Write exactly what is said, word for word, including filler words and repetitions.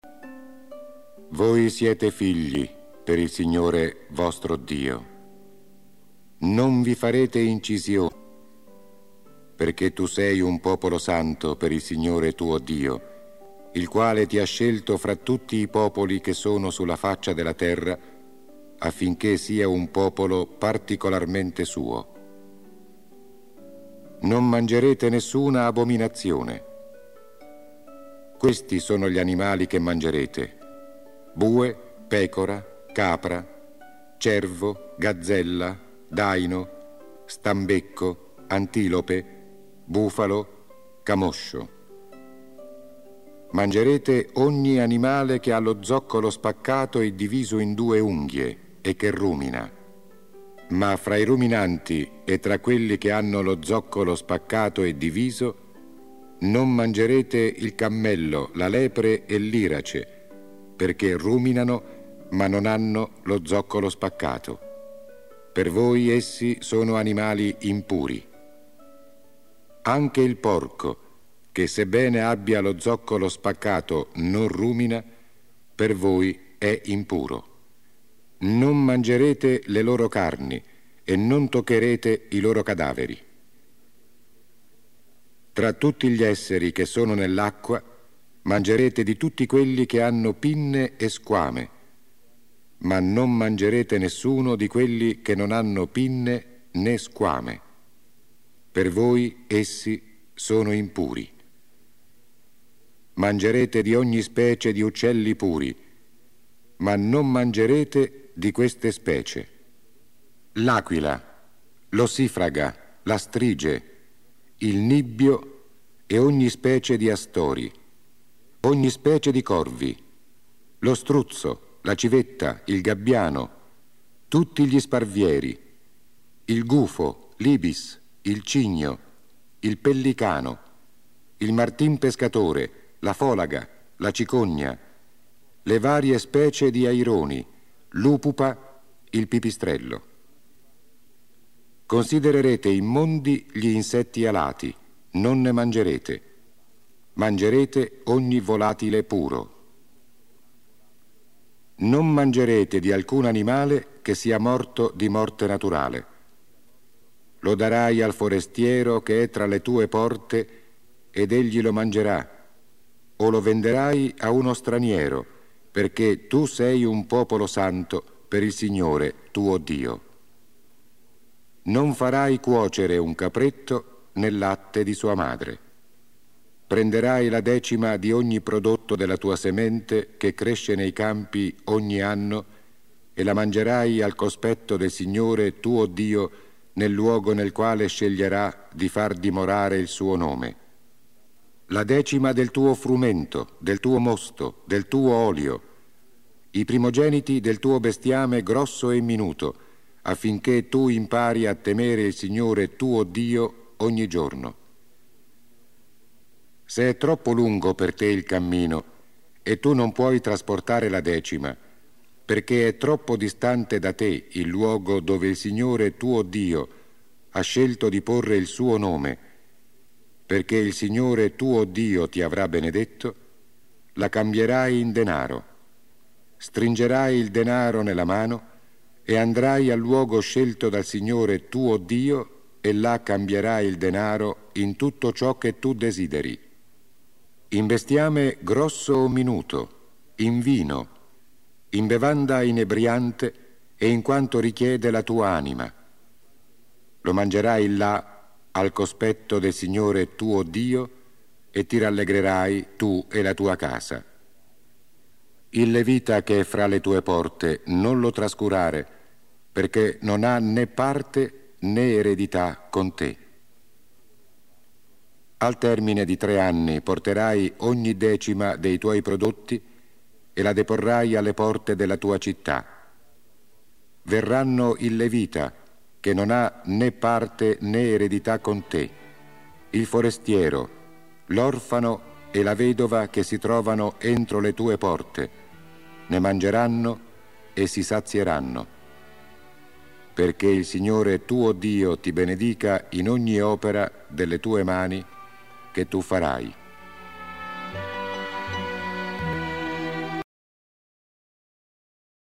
Voi siete figli per il Signore vostro Dio. Non vi farete incisioni, perché tu sei un popolo santo per il Signore tuo Dio, il quale ti ha scelto fra tutti i popoli che sono sulla faccia della terra, affinché sia un popolo particolarmente suo. Non mangerete nessuna abominazione. Questi sono gli animali che mangerete: bue, pecora, capra, cervo, gazzella, daino, stambecco, antilope, bufalo, camoscio. Mangerete ogni animale che ha lo zoccolo spaccato e diviso in due unghie e che rumina. Ma fra i ruminanti e tra quelli che hanno lo zoccolo spaccato e diviso non mangerete il cammello, la lepre e l'irace, perché ruminano ma non hanno lo zoccolo spaccato. Per voi essi sono animali impuri. Anche il porco, che sebbene abbia lo zoccolo spaccato non rumina, per voi è impuro. Non mangerete le loro carni e non toccherete i loro cadaveri. Tra tutti gli esseri che sono nell'acqua mangerete di tutti quelli che hanno pinne e squame, ma non mangerete nessuno di quelli che non hanno pinne né squame. Per voi essi sono impuri. Mangerete di ogni specie di uccelli puri, ma non mangerete di queste specie: l'aquila, l'ossifraga, la strige, il nibbio e ogni specie di astori, ogni specie di corvi, lo struzzo, la civetta, il gabbiano, tutti gli sparvieri, il gufo, l'ibis, il cigno, il pellicano, il martin pescatore, la folaga, la cicogna, le varie specie di aironi, l'upupa, il pipistrello. Considererete immondi gli insetti alati, non ne mangerete. Mangerete ogni volatile puro. Non mangerete di alcun animale che sia morto di morte naturale. Lo darai al forestiero che è tra le tue porte ed egli lo mangerà, o lo venderai a uno straniero, perché tu sei un popolo santo per il Signore tuo Dio. Non farai cuocere un capretto nel latte di sua madre. Prenderai la decima di ogni prodotto della tua semente che cresce nei campi ogni anno e la mangerai al cospetto del Signore tuo Dio nel luogo nel quale sceglierà di far dimorare il suo nome. La decima del tuo frumento, del tuo mosto, del tuo olio, i primogeniti del tuo bestiame grosso e minuto, affinché tu impari a temere il Signore tuo Dio ogni giorno. Se è troppo lungo per te il cammino e tu non puoi trasportare la decima, perché è troppo distante da te il luogo dove il Signore tuo Dio ha scelto di porre il suo nome, perché il Signore tuo Dio ti avrà benedetto, la cambierai in denaro. Stringerai il denaro nella mano e andrai al luogo scelto dal Signore tuo Dio e là cambierai il denaro in tutto ciò che tu desideri, in bestiame grosso o minuto, in vino, in bevanda inebriante e in quanto richiede la tua anima. Lo mangerai là al cospetto del Signore tuo Dio e ti rallegrerai tu e la tua casa. Il levita che è fra le tue porte non lo trascurare, perché non ha né parte né eredità con te. Al termine di tre anni porterai ogni decima dei tuoi prodotti e la deporrai alle porte della tua città. Verranno il levita, che non ha né parte né eredità con te, il forestiero, l'orfano e la vedova che si trovano entro le tue porte, ne mangeranno e si sazieranno. Perché il Signore tuo Dio ti benedica in ogni opera delle tue mani che tu farai.